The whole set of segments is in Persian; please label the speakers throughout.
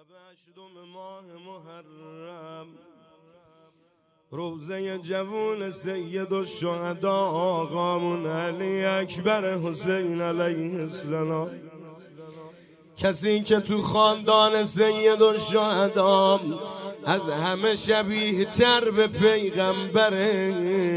Speaker 1: هشتم ماه محرم روزه جوون سید الشهدا آقامون علی اکبر حسین علیه السلام، کسی که تو خاندان سید الشهدا از همه شبیه تر به پیغمبره،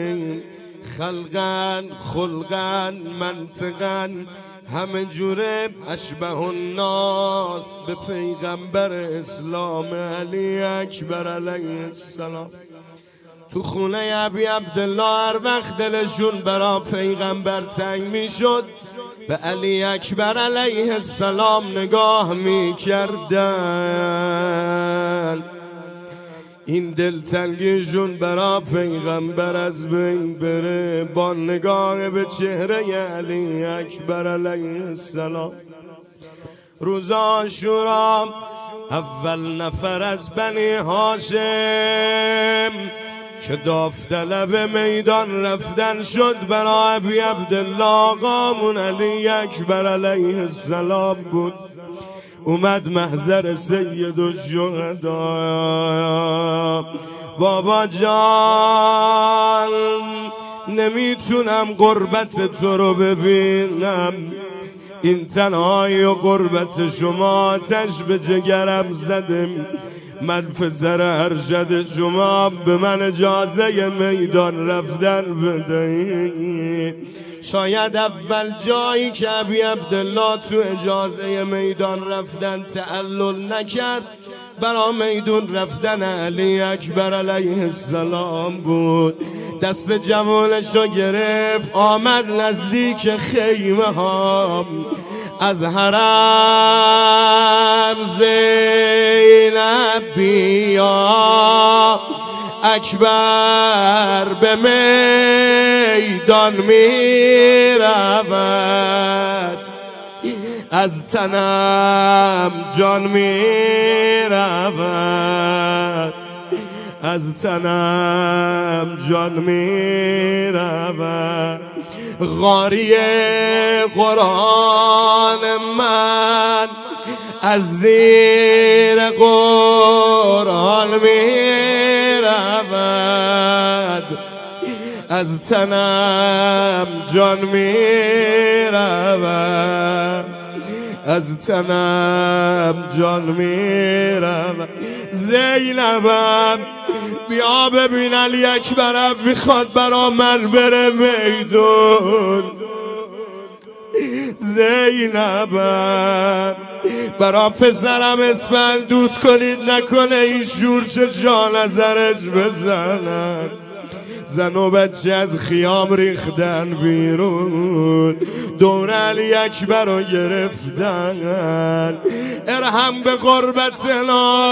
Speaker 1: خلقن خلقن منطقن همه جوره اشبه الناس به پیغمبر اسلام علی اکبر علیه السلام. تو خونه ابی عبدالله هر وقت دلشون برا پیغمبر تنگ می شد به علی اکبر علیه السلام نگاه می کردن. این دلتنگیشون برا پیغمبر از بین بره با نگاه به چهره علی اکبر علیه السلام. روز عاشورا اول نفر از بنی هاشم که داوطلب میدان رفتن شد برای ابی عبدالله آقامون علی اکبر علیه السلام بود. اومد محضر سید الشهدا. بابا جان نمیتونم غربت تو رو ببینم، این تنهایی و غربت شما آتش به جگرم زدم. من پسر ارشد شما به من اجازه میدان رفتن بدهید. شاید اول جایی که ابی عبدالله تو اجازه میدان رفتن تعلل نکرد برا میدون رفتن علی اکبر علیه السلام بود. دست جوانشو گرفت آمد نزدیک خیمه ها. از حرم زینب بیا اکبر به میدان می رود، از تنم جان می رود، از تنم جان می رود. غاری قرآن من از زیر قرآن می رود، از تنم جان می رود، از تنم جان می رود. زینبم بیا ببین علی اکبرم میخواد برا من بره میدون. زینبم برا پسرم اسپند دود کنید نکنه این شور چه جا نظرش بزنن. زن و بچه از خیام ریختن بیرون دور علی اکبر رو گرفتن. ارحم به غربتنا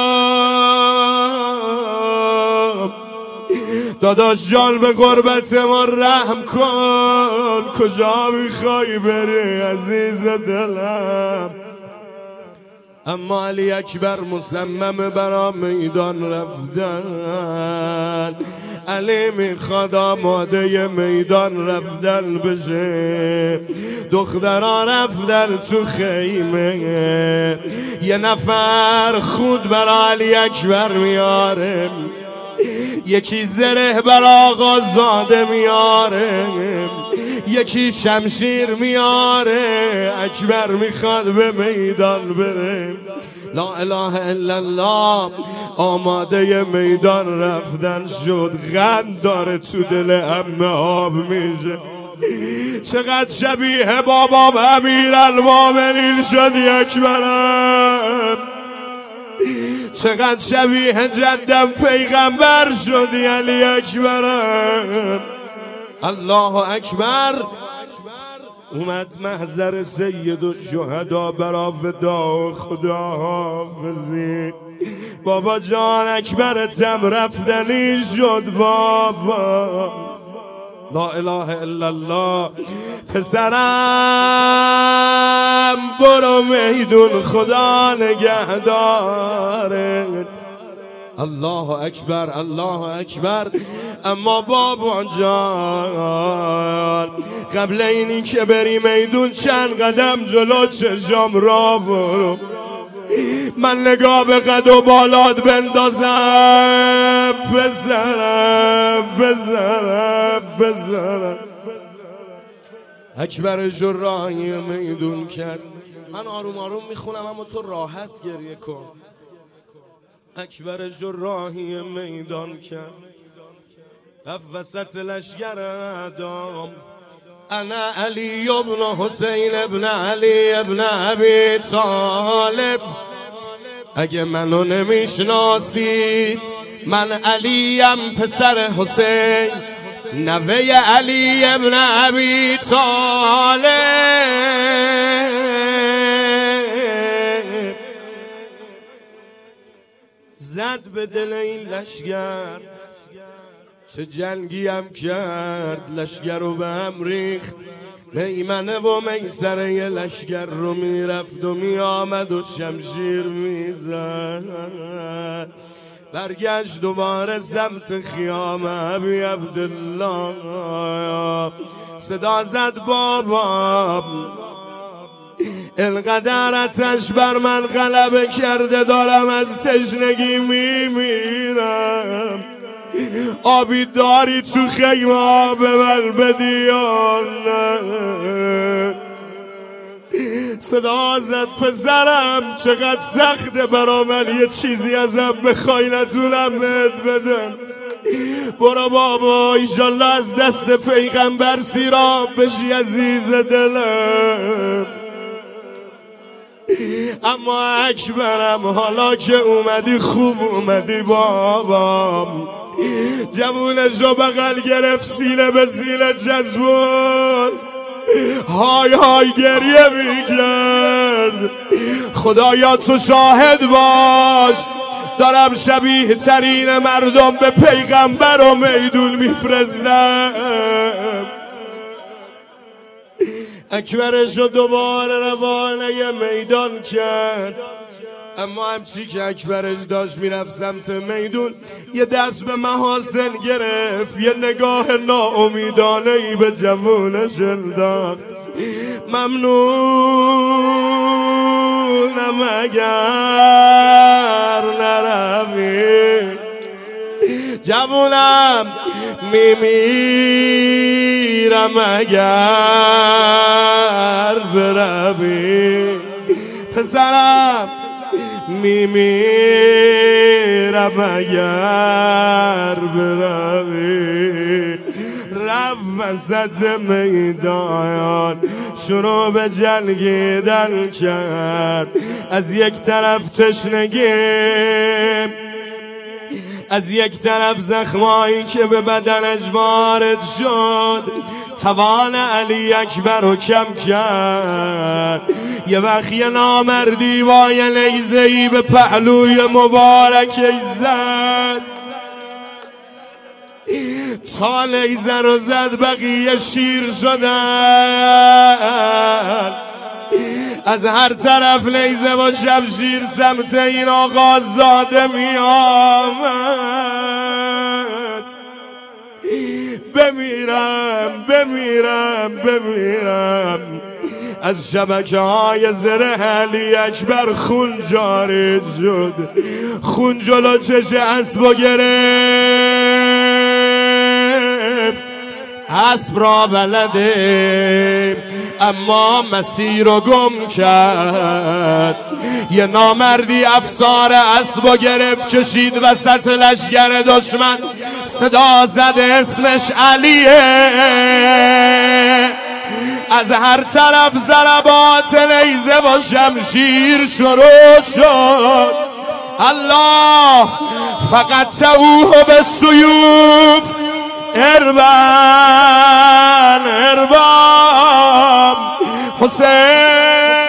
Speaker 1: داداش جان، به غربت ما رحم کن. کجا میخوای بری عزیز دلم؟ اما علی اکبر مصمم برا میدان رفتن. علی میخواد آماده میدان رفتن بشه. دخترها رفتن تو خیمه، یه نفر خود برا علی اکبر میاره، یکی زره برا آقا زاده میاره، یکی شمشیر میاره. اکبر میخواد به میدان بره. لا اله الا الله. آماده میدان رفتن شد. غم داره تو دل عمه آب میشه. چقدر شبیه بابام امیرالمومنین شدی اکبرم، چقدر شبیه جدم پیغمبر شدی علی اکبرم. الله اکبر. اومد محضر سید الشهدا برا فدا خدا حافظی. بابا جان اکبرتم رفتنی شد بابا. لا اله الا الله. پسرم برو میدون خدا نگهدارت. الله اکبر الله اکبر. اما بابا جان قبل اینی که بری میدون چند قدم جلو چشام را برو. من نگاه به قد و بالات بندازم، بزنم اکبر جراحی میدون کرد. من آروم آروم میخونم اما تو راحت گریه کن. اکبر جراحی میدان کرد، رفت وسط لشگر اعدام. انا علی ابن حسین ابن علی ابن ابی طالب. اگه منو نمیشناسید من علیم پسر حسین، نوه علی ابن ابی طالب. زد به دل این لشگر، چه جنگی هم کرد، لشگر رو به هم ریخت. میمنه و میسره یه لشگر رو میرفت و میآمد و شمشیر میزد. برگشت دوباره سمت خیام ابی عبدالله، صدا زد بابا اینقدر آتش بر من غلبه کرده، دارم از تشنگی میمیرم. آبی داری تو خیمه به من بدی یا نه؟ صدا زد پسرم چقدر سخته برا من یه چیزی ازم بخوای نتونم بهت بدم. برو بابا ایشالله از دست پیغمبر سیراب بشی عزیز دلم. اما اکبرم حالا که اومدی خوب اومدی بابام. جوونشو بغل گرفت سینه به سینه جذبون، های های گریه میکرد. خدایا تو شاهد باش، دارم شبیه ترین مردم به پیغمبر و میدون میفرستم. اکبرشو دوباره روانه میدان کرد، اما همچی که اکبرش داشت میرفت سمت میدون یه دست به محاسن گرفت، یه نگاه ناامیدانه ای به جوونش انداخت. ممنونم اگر نروی، جوونم میمیرم اگر بروی، پسرم میمیرم اگر بروی. رفت وسط میدان شروع به جنگیدن کرد. از یک طرف تشنگی، از یک طرف زخمایی که به بدنش وارد شد. توان علی اکبر رو کم کرد. یه وقت یه نامردی با یه نیزه‌ای به پهلوی مبارکش زد. تا نیزه رو زد بقیه شیر شدن. از هر طرف نیزه و شمشیر سمت این آقا زاده می آمد. بمیرم. از شبکه های زره علی اکبر خون جاری شد. خون جلو چش اسبو گرفت. اسب را بلده اما مسیر رو گم کرد. یه نامردی افسار اسبو گرفت کشید وسط لشگر دشمن. صدا زده اسمش علیه. از هر طرف ضربات نیزه و شمشیر شروع شد. الله فقط توه به سیوف اربام حسین.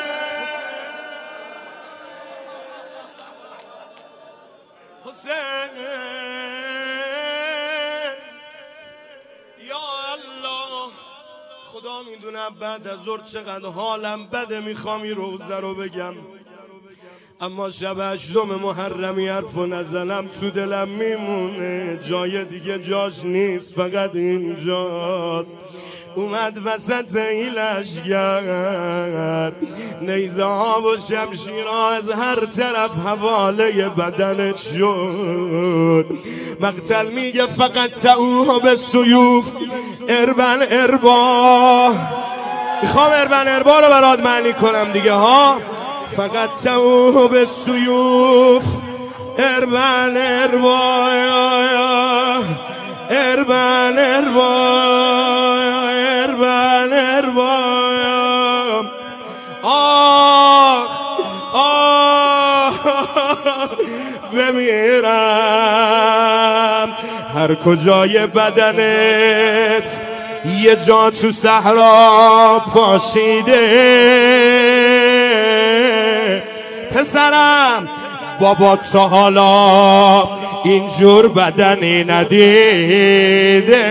Speaker 1: یا الله خدا میدونه بعد از ظهر چقدر حالم بده، میخوام این روزه رو بگم اما شب 8 محرمی حرف و نزنم تو دلم میمونه. جای دیگه جاش نیست، فقط اینجاست. اومد وسط این لشگر، نیزه ها و شمشیرها از هر طرف حواله بدنش شد. مقتل میگه فقط تعوها به سیوف اربن اربا. میخوام اربن اربا رو برات معنی کنم دیگه ها. فقط تعوها به سیوف اربن اربا، اربن اربا، اربن اربا. آه آه بمیرم هر کجای بدنت یه جا تو صحرا پاشیده. پسرم بابا تا حالا اینجور بدنی ندیده.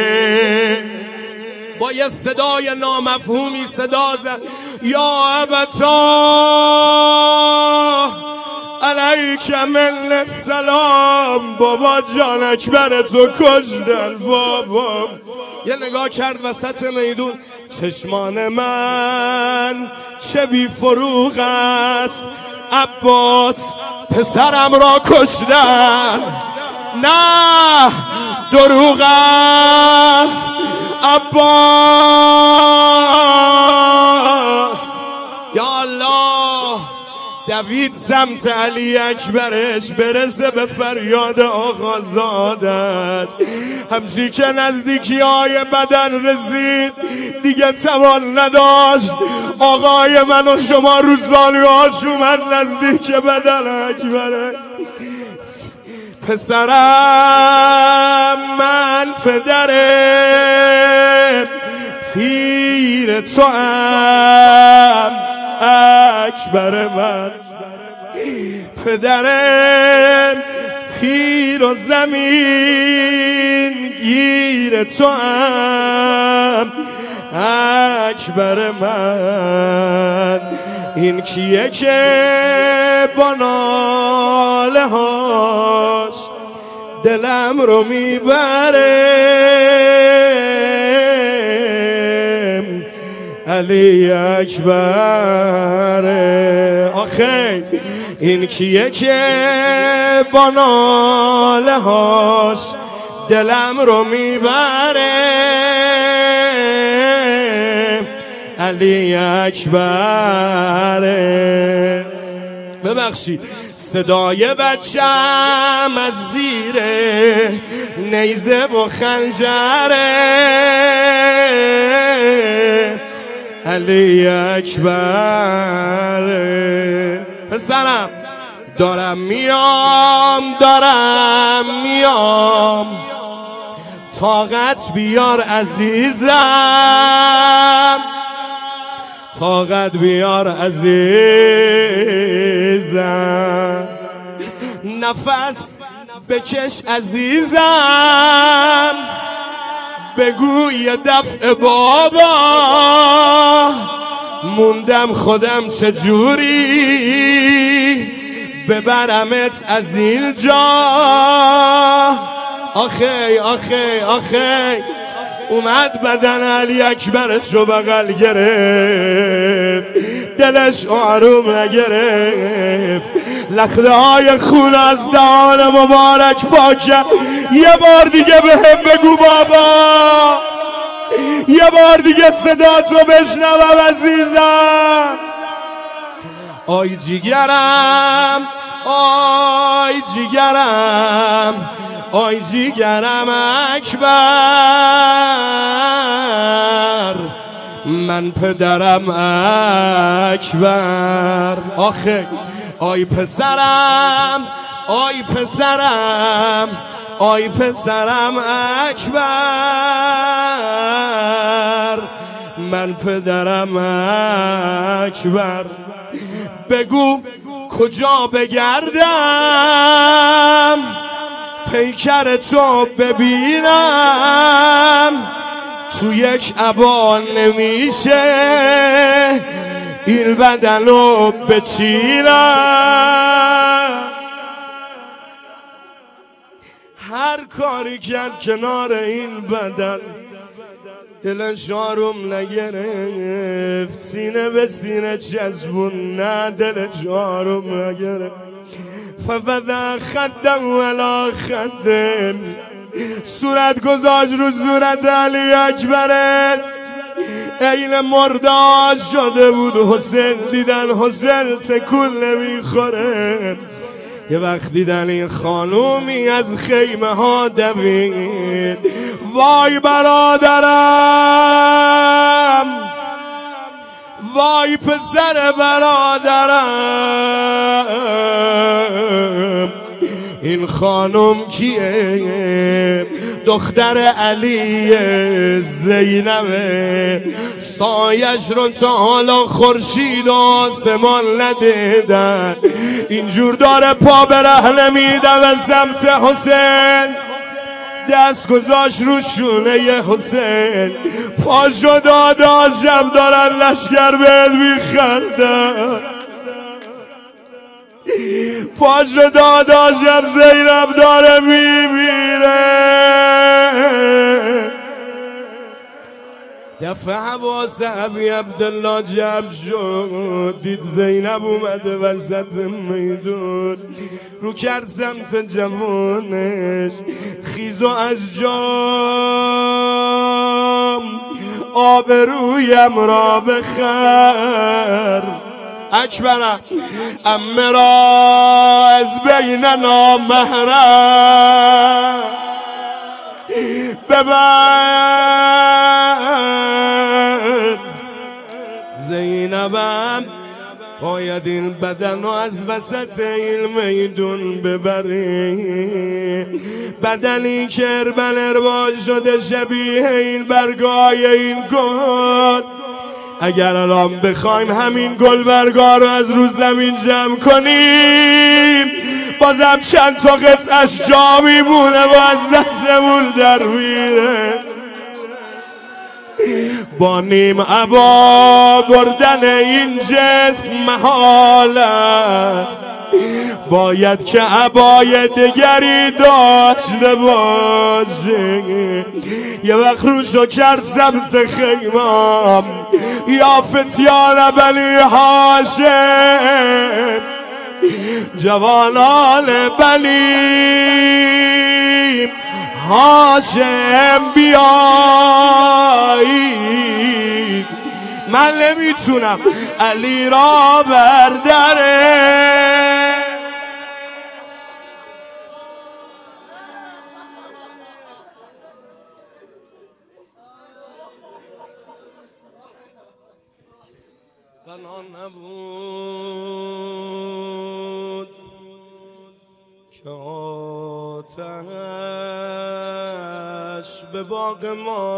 Speaker 1: با یه صدای نامفهومی صدا زد یا ابتا علیک من السلام. بابا جان اکبر تو کشتن بابا. یه نگاه کرد وسط میدون، چشمان من چه بی فروغ است، عباس پسرم را کشتن. نه دروغ است عباس. یا الله دوید سمت علی اکبرش برسه به فریاد آقازادش. همچی که نزدیکی های بدن رسید دیگه توان نداشت. آقای من و شما رو زانوهاش اومد نزدیک بدن اکبرش. پسرم من پدر پیر تو ام اکبر من، پدر پیر و زمین گیر تو ام اکبر من. این کیه که با ناله هاش دلم رو میبره؟ علی اکبر. آخه این کیه که با ناله هاش دلم رو میبره؟ علی اکبر. ببخشید صدای بچم از زیر نیزه و خنجره. علی اکبر. پسرم دارم میام طاقت بیار عزیزم، طاقت بیار عزیزم. نفس بکش عزیزم، بگو یه دفعه بابا موندم خودم چجوری ببرمت از اینجا. آخی آخی آخی اومد بدن علی اکبرش رو بغل گرفت، دلش آروم نگرفت، لخته های خون از دهان مبارک پاک. یه بار دیگه به هم بگو بابا، یه بار دیگه صدا تو بشنوم عزیزم. آی جیگرم، آی جیگرم، آی جیگرم اکبر، من پدرم اکبر. آخه آی پسرم، آی پسرم، آی پسرم اکبر، من پدرم اکبر. بگو کجا بگردم پیکر تو ببینم، تو یک عبا نمیشه این بدن رو بچینم. هر کاری کرد کنار این بدن دلش آروم نگرفت، سینه به سینه چسبون، نه دلش آروم نگرفت. فبدا خدم ولا خدم، صورت گذاشت رو صورت علی اکبرش، عین مرداد شده بود حسین. دیدن حسین تکون نمیخوره، یه وقت دیدن این خانومی از خیمه ها دوید. وای برادرم، وای پسر برادرم، این خانم کیه؟ دختر علی زینبه، سایش رو تا حالا خورشید و آسمان ندیدن، اینجور داره پا به رهنه میده به سمت حسین. دست گذاشت رو شونه حسین، پاشو داداشم، دارن لشکر بهت میخندن، پاشو داداشم، زینب داره میمیره. دفعه حواس ابی عبدالله جمع شد، دید زینب اومده وسط میدون، رو کرد سمت جوانش، خیزو از جام آبرویم را بخر. اکبرم امه را از بیننا محرم ببر. زینبم باید این بدن رو از وسط این میدون ببری، بدنی که اربن اربال شده شبیه این برگای این گل. اگر الان بخوایم همین گل برگا رو از رو زمین جمع کنیم، بازم چند تا قطعش جا میمونه و از دستمون در میره. با نیم عبا بردن این جسم محال است، باید که عبای دگری داشته باشه. یه وقت روشو کرد سمت خیمام، یا فتیان بنی هاشم، جوانان بنی هاشم بیایی، من نمیتونم علی را برداره. بنا نبود که آتش به باغ ما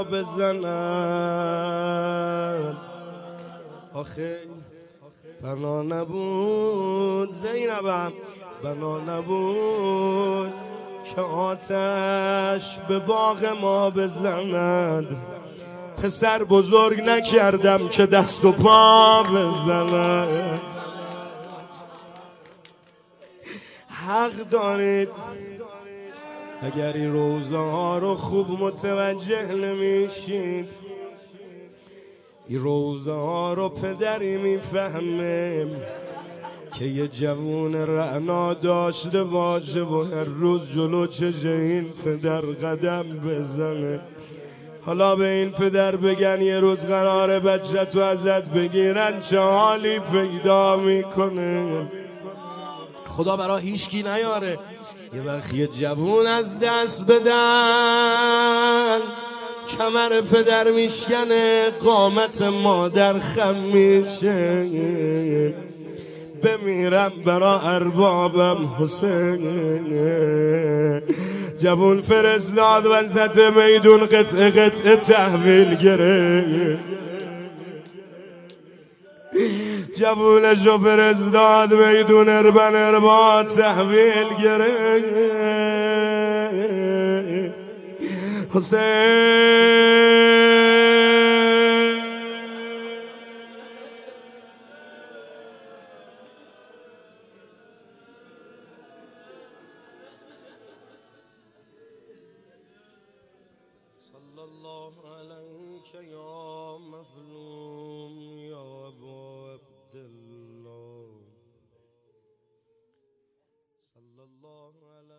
Speaker 1: بزنن، آخه بنا نبود زینبم، بنا نبود که آتش به باغ ما بزنند. پسر بزرگ نکردم که دست و پا بزنم. حق دارید اگر این روزه ها رو خوب متوجه نمیشید، این روزه ها رو پدری میفهمه که یه جوون رعنا داشته باشه و هر روز جلو چشم این پدر قدم بزنه. حالا به این پدر بگن یه روز قراره بچه تو ازت بگیرن، چه حالی پیدا میکنه؟ خدا برا هیچکی نیاره. یه وقت یه جوون از دست بدن، کمر پدر میشکنه، قامت مادر خم میشه. بمیرم برا اربابم حسین. جوون فرستاد وسط میدون، قطعه قطعه تحویل گرفت. جوونشو فرستاد میدون، اربن اربا تحویل گرفت. حسین صلى الله عليك يا مظلوم يا أبو عبد الله صلى الله عليك